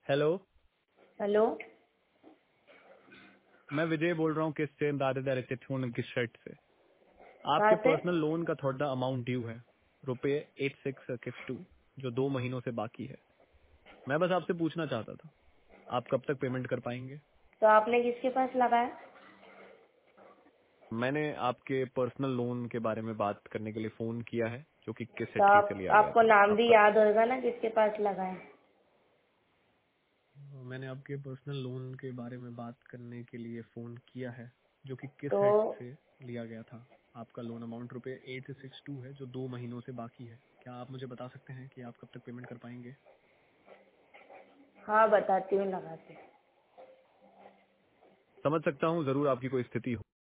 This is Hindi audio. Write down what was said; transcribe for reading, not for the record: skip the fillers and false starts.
हेलो। हेलो। मैं विजय बोल रहा हूँ किससे किस शर्ट से। कहाँ आपके से? पर्सनल लोन का थोड़ा अमाउंट ड्यू है, रुपए 8662, जो 2 महीनों से बाकी है। मैं बस आपसे पूछना चाहता था, आप कब तक पेमेंट कर पाएंगे? तो आपने किसके पास लगाया? मैंने आपके पर्सनल लोन के बारे में बात करने के लिए फोन किया है, जो कि किस तो हिस्ट्री से आप लिया गया आपको था नाम भी आपका। याद होगा ना किसके पास लगाया? मैंने आपके पर्सनल लोन के बारे में बात करने के लिए फोन किया है, जो कि किस तो हेड से लिया गया था। आपका लोन अमाउंट रुपए 8662 है, जो 2 महीनों से बाकी है। क्या आप मुझे बता सकते हैं कि आप कब तक पेमेंट कर पाएंगे? हाँ, बताती हूँ, लगाती हूँ। समझ सकता हूँ जरूर आपकी कोई स्थिति हो।